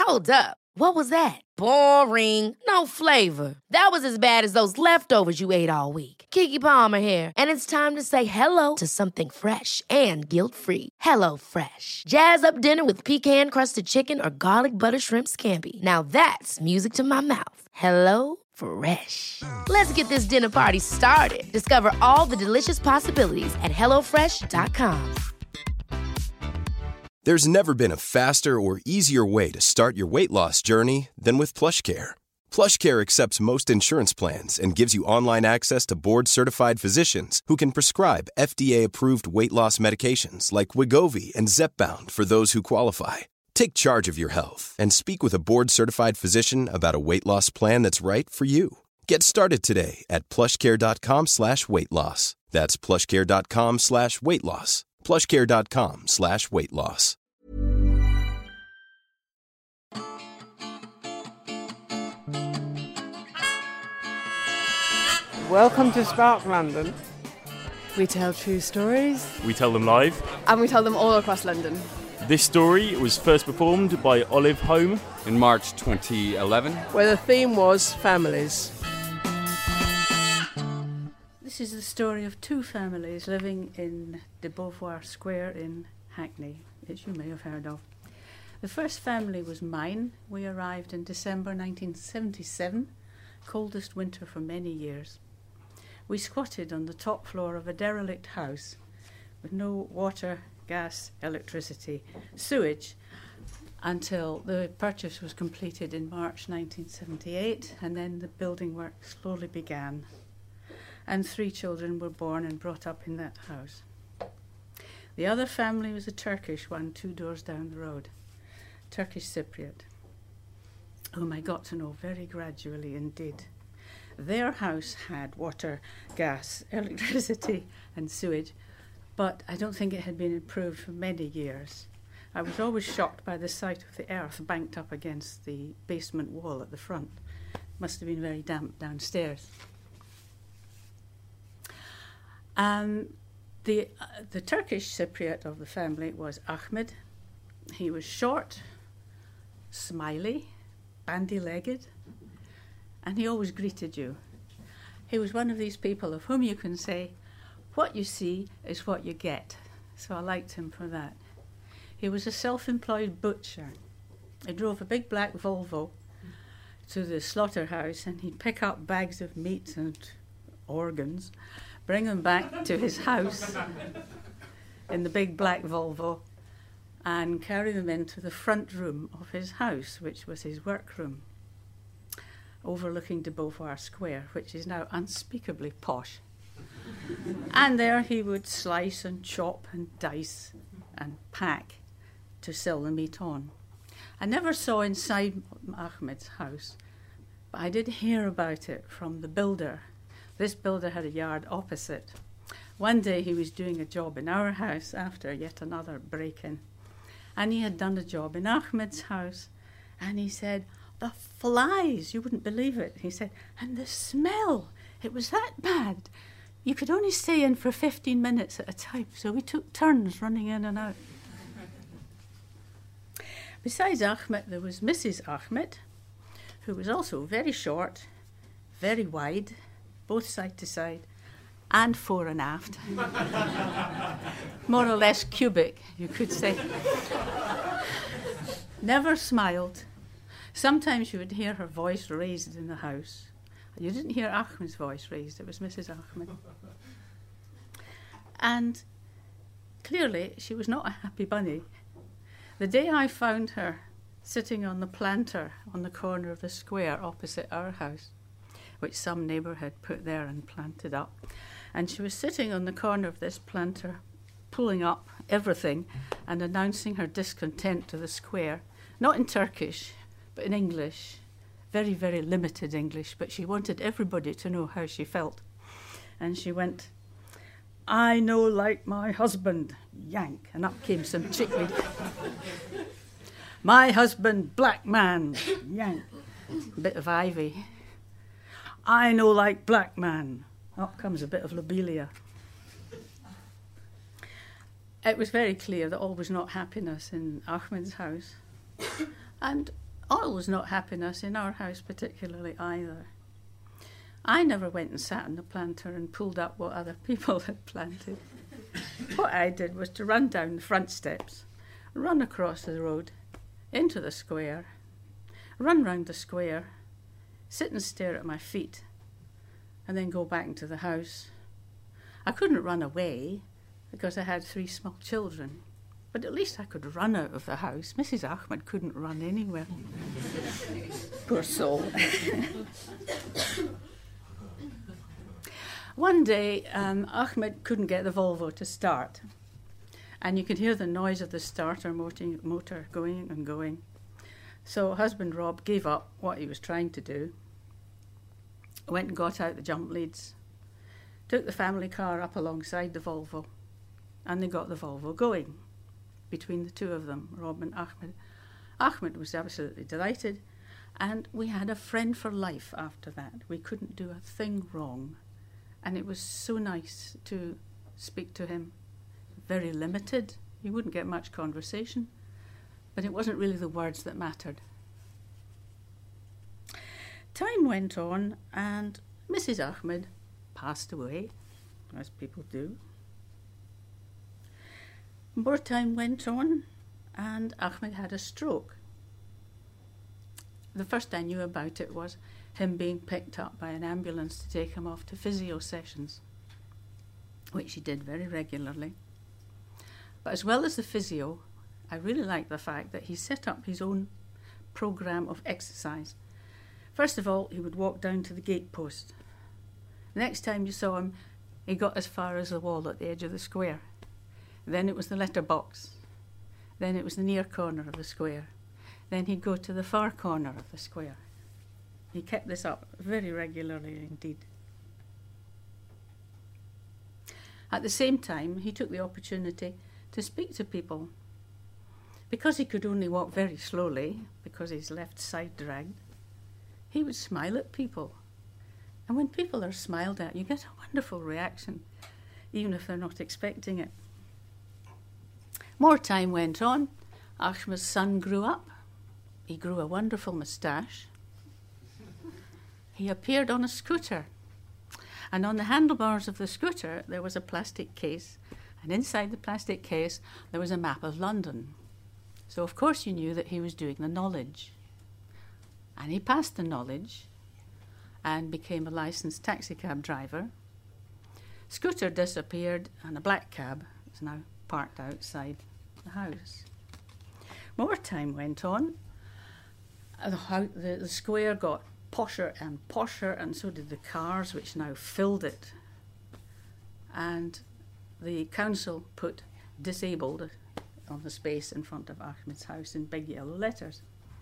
Hold up. What was that? Boring. No flavor. That was as bad as those leftovers you ate all week. Keke Palmer here, and it's time to say hello to something fresh and guilt-free. Hello Fresh. Jazz up dinner with pecan-crusted chicken or garlic butter shrimp scampi. Now that's music to my mouth. Hello Fresh. Let's get this dinner party started. Discover all the delicious possibilities at hellofresh.com. There's never been a faster or easier way to start your weight loss journey than with PlushCare. PlushCare accepts most insurance plans and gives you online access to board-certified physicians who can prescribe FDA-approved weight loss medications like Wegovy and Zepbound for those who qualify. Take charge of your health and speak with a board-certified physician about a weight loss plan that's right for you. Get started today at plushcare.com/weight loss. That's plushcare.com/weight loss. plushcare.com/weight loss. Welcome to Spark London. We tell true stories. We tell them live. And we tell them all across London. This story was first performed by Olive Home in March 2011, where the theme was families. This is the story of two families living in de Beauvoir Square in Hackney, which you may have heard of. The first family was mine. We arrived in December 1977, coldest winter for many years. We squatted on the top floor of a derelict house with no water, gas, electricity, sewage, until the purchase was completed in March 1978, and then the building work slowly began. And 3 children were born and brought up in that house. The other family was a Turkish one, 2 doors down the road, Turkish Cypriot, whom I got to know very gradually indeed. Their house had water, gas, electricity and sewage, but I don't think it had been improved for many years. I was always shocked by the sight of the earth banked up against the basement wall at the front. Must have been very damp downstairs. The Turkish Cypriot of the family was Ahmed. He was short, smiley, bandy-legged, and he always greeted you. He was one of these people of whom you can say, what you see is what you get. So I liked him for that. He was a self-employed butcher. He drove a big black Volvo to the slaughterhouse, and he'd pick up bags of meat and organs, bring them back to his house in the big black Volvo, and carry them into the front room of his house, which was his workroom, overlooking de Beauvoir Square, which is now unspeakably posh. And there he would slice and chop and dice and pack to sell the meat on. I never saw inside Ahmed's house, but I did hear about it from the builder. This builder had a yard opposite. One day he was doing a job in our house after yet another break-in, and he had done a job in Ahmed's house, and he said, the flies, you wouldn't believe it. He said, and the smell, it was that bad. You could only stay in for 15 minutes at a time, so we took turns running in and out. Besides Ahmed, there was Mrs. Ahmed, who was also very short, very wide, both side to side, and fore and aft. More or less cubic, you could say. Never smiled. Sometimes you would hear her voice raised in the house. You didn't hear Ahmed's voice raised, it was Mrs. Ahmed. And clearly she was not a happy bunny. The day I found her sitting on the planter on the corner of the square opposite our house, which some neighbour had put there and planted up, and she was sitting on the corner of this planter, pulling up everything and announcing her discontent to the square, not in Turkish, but in English, very, very limited English, but she wanted everybody to know how she felt. And she went, I know like my husband, yank, and up came some chickweed. My husband, black man, yank, a bit of ivy. I know like black man, up comes a bit of lobelia. It was very clear that all was not happiness in Ahmed's house. And All was not happiness in our house particularly either. I never went and sat in the planter and pulled up what other people had planted. What I did was to run down the front steps, run across the road, into the square, run round the square, sit and stare at my feet, and then go back into the house. I couldn't run away because I had 3 small children, but at least I could run out of the house. Mrs. Ahmed couldn't run anywhere. Poor soul. One day, Ahmed couldn't get the Volvo to start, and you could hear the noise of the starter motor going and going. So husband Rob gave up what he was trying to do, went and got out the jump leads, took the family car up alongside the Volvo, and they got the Volvo going between the two of them, Rob and Ahmed. Ahmed was absolutely delighted, and we had a friend for life after that. We couldn't do a thing wrong, and it was so nice to speak to him. Very limited. You wouldn't get much conversation, but it wasn't really the words that mattered. Time went on, and Mrs. Ahmed passed away, as people do. More time went on, and Ahmed had a stroke. The first I knew about it was him being picked up by an ambulance to take him off to physio sessions, which he did very regularly. But as well as the physio, I really liked the fact that he set up his own programme of exercise. First of all, he would walk down to the gate post. The next time you saw him, he got as far as the wall at the edge of the square. Then it was the letterbox. Then it was the near corner of the square. Then he'd go to the far corner of the square. He kept this up very regularly indeed. At the same time, he took the opportunity to speak to people. Because he could only walk very slowly, because his left side dragged, he would smile at people. And when people are smiled at, you get a wonderful reaction, even if they're not expecting it. More time went on. Ahmed's son grew up. He grew a wonderful moustache. He appeared on a scooter. And on the handlebars of the scooter, there was a plastic case. And inside the plastic case, there was a map of London. So, of course, you knew that he was doing the knowledge. And he passed the knowledge and became a licensed taxicab driver. Scooter disappeared, and a black cab is now parked outside the house. More time went on. The square got posher and posher, and so did the cars, which now filled it. And the council put disabled on the space in front of Ahmed's house in big yellow letters.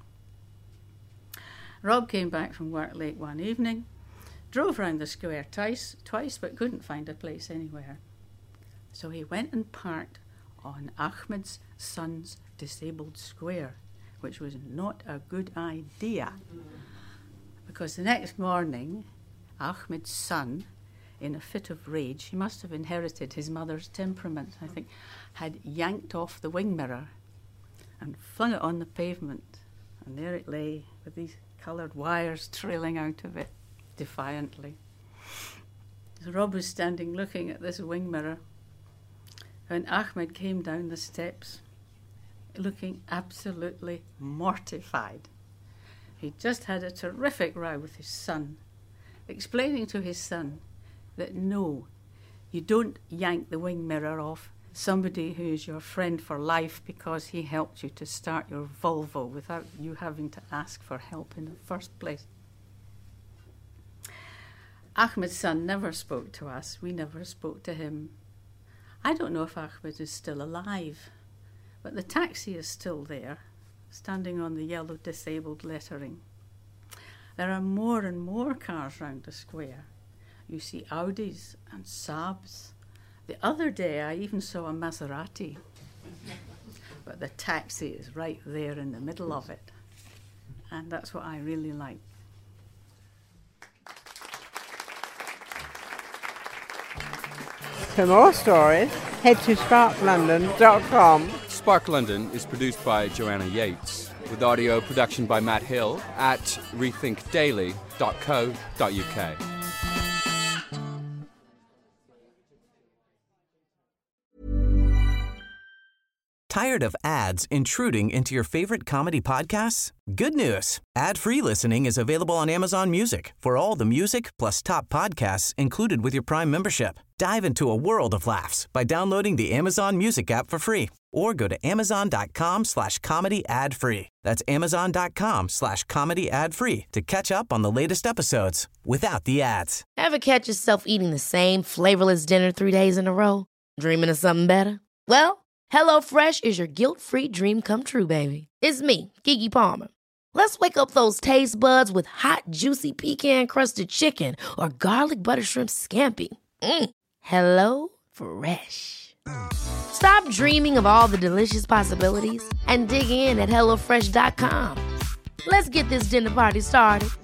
Rob came back from work late one evening, drove round the square twice, but couldn't find a place anywhere. So he went and parked on Ahmed's son's disabled square, which was not a good idea. Because the next morning, Ahmed's son, in a fit of rage, he must have inherited his mother's temperament, I think, had yanked off the wing mirror and flung it on the pavement. And there it lay, with these coloured wires trailing out of it, defiantly. So Rob was standing looking at this wing mirror, and Ahmed came down the steps, looking absolutely mortified. He'd just had a terrific row with his son, explaining to his son that no, you don't yank the wing mirror off somebody who is your friend for life because he helped you to start your Volvo without you having to ask for help in the first place. Ahmed's son never spoke to us. We never spoke to him. I don't know if Ahmed is still alive, but the taxi is still there, standing on the yellow disabled lettering. There are more and more cars round the square. You see Audis and Saabs. The other day I even saw a Maserati, but the taxi is right there in the middle of it, and that's what I really like. For more stories, head to sparklondon.com. Spark London is produced by Joanna Yates, with audio production by Matt Hill at rethinkdaily.co.uk. Tired of ads intruding into your favorite comedy podcasts? Good news. Ad-free listening is available on Amazon Music for all the music plus top podcasts included with your Prime membership. Dive into a world of laughs by downloading the Amazon Music app for free or go to amazon.com/comedy ad-free. That's amazon.com/comedy ad-free to catch up on the latest episodes without the ads. Ever catch yourself eating the same flavorless dinner 3 days in a row? Dreaming of something better? Well, HelloFresh is your guilt-free dream come true, baby. It's me, Keke Palmer. Let's wake up those taste buds with hot, juicy pecan-crusted chicken or garlic butter shrimp scampi. Hello Fresh. Stop dreaming of all the delicious possibilities and dig in at HelloFresh.com. Let's get this dinner party started.